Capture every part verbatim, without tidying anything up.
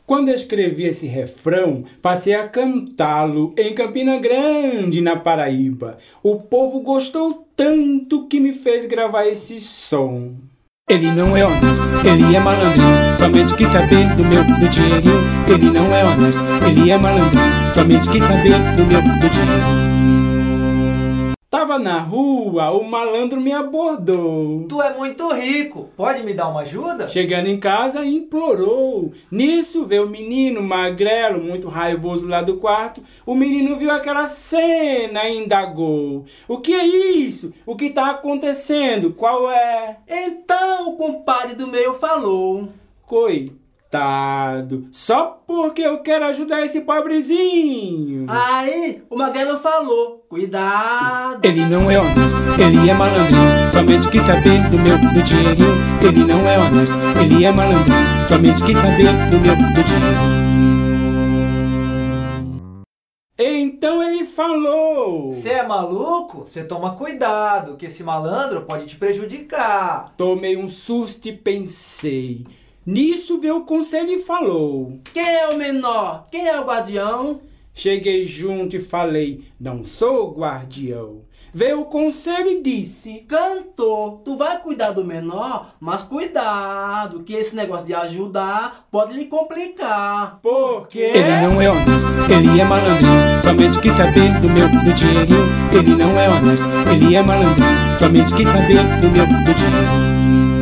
Quando eu escrevi esse refrão, passei a cantá-lo em Campina Grande, na Paraíba. O povo gostou tanto que me fez gravar esse som. Ele não é honesto, ele é malandrinho, somente quis saber do meu do dinheirinho. Ele não é honesto, ele é malandrinho, somente quis saber do meu do dinheirinho. Tava na rua, o malandro me abordou. Tu é muito rico, pode me dar uma ajuda? Chegando em casa, implorou. Nisso veio o menino magrelo, muito raivoso lá do quarto. O menino viu aquela cena e indagou. O que é isso? O que tá acontecendo? Qual é? Então o compadre do meio falou. Coitado, só porque eu quero ajudar esse pobrezinho. Aí o magrelo falou. Cuidado. Ele não é honesto, ele é malandrinho, somente quis saber do meu do dinheirinho. Ele não é honesto, ele é malandrinho, somente quis saber do meu do dinheirinho. Então ele falou. Você é maluco? Você toma cuidado, que esse malandro pode te prejudicar. Tomei um susto e pensei. Nisso veio o conselho e falou. Quem é o menor? Quem é o guardião? Cheguei junto e falei, não sou guardião. Veio o conselho e disse, cantor, tu vai cuidar do menor, mas cuidado, que esse negócio de ajudar pode lhe complicar. Por quê? Ele não é honesto, ele é malandrinho, somente quis saber do meu do dinheirinho. Ele não é honesto, ele é malandrinho, somente quis saber do meu do dinheirinho.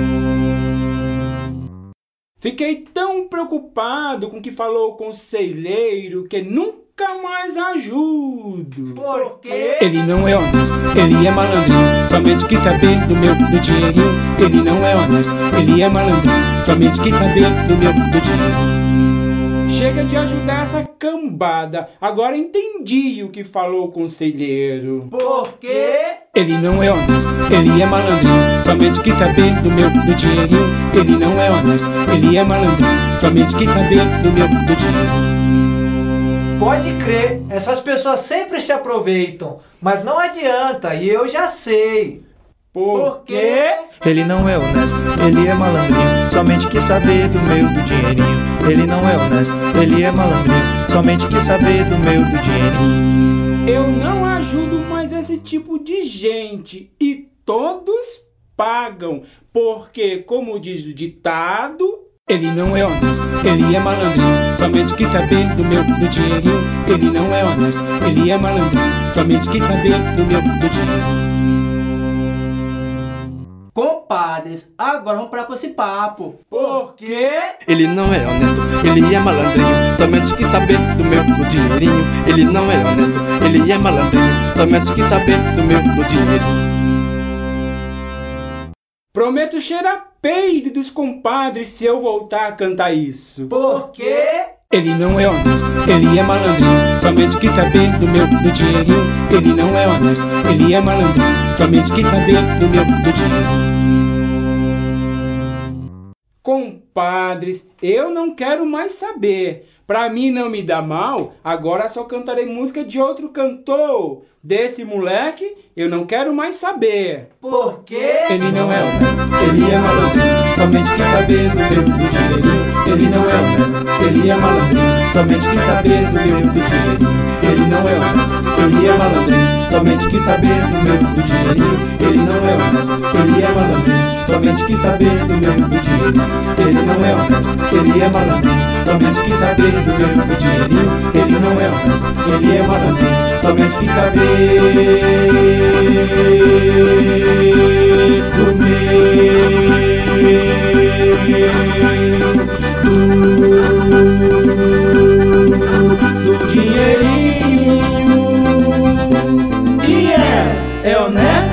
Fiquei tão preocupado com o que falou o conselheiro que nunca mais ajudo. Por quê? Ele não é honesto, ele é malandrinho, somente quis saber do meu do dinheirinho. Ele não é honesto, ele é malandrinho, somente quis saber do meu do dinheirinho. Chega de ajudar essa cambada, agora entendi o que falou o conselheiro. Por quê? Ele não é honesto, ele é malandrinho, somente quis saber do meu do dinheirinho. Ele não é honesto, ele é malandrinho, somente quis saber do meu do dinheirinho. Pode crer, essas pessoas sempre se aproveitam, mas não adianta, e eu já sei. Por quê? Ele não é honesto, ele é malandrinho, somente quis saber do meu do dinheirinho. Ele não é honesto, ele é malandrinho, somente quis saber do meu do dinheirinho. Eu não ajudo mais esse tipo de gente e todos pagam, porque, como diz o ditado, ele não é honesto, ele é malandrinho, somente quis saber do meu do dinheirinho. Ele não é honesto, ele é malandrinho, somente quis saber do meu do dinheirinho. Compadres, agora vamos parar com esse papo. Por quê? Ele não é honesto, ele é malandrinho, somente quis saber do meu do dinheirinho. Ele não é honesto, ele é malandrinho, somente quis saber do meu do dinheirinho. Prometo cheirar peido dos compadres se eu voltar a cantar isso. Por quê? Ele não é honesto, ele é malandrinho, somente quis saber do meu do dinheirinho. Ele não é honesto, ele é malandrinho, somente quis saber do meu do dinheirinho. Compadres, eu não quero mais saber. Pra mim não me dá mal, agora só cantarei música de outro cantor. Desse moleque, eu não quero mais saber. Por quê? Ele não é honesto, ele é malandrinho, somente quis saber do meu do dinheirinho. Ele não é honesto, ele é malandrinho, somente quis saber do meu do dinheirinho. Ele não é honesto, ele é malandrinho, somente quis saber do meu do dinheirinho. Ele não é honesto, ele é malandrinho, somente quis saber do meu do dinheirinho. Ele não é honesto, ele é malandrinho, somente quis saber do meu do dinheirinho. Ele não é honesto, ele é malandrinho, somente quis saber do meu do dinheirinho. E é, é honesto.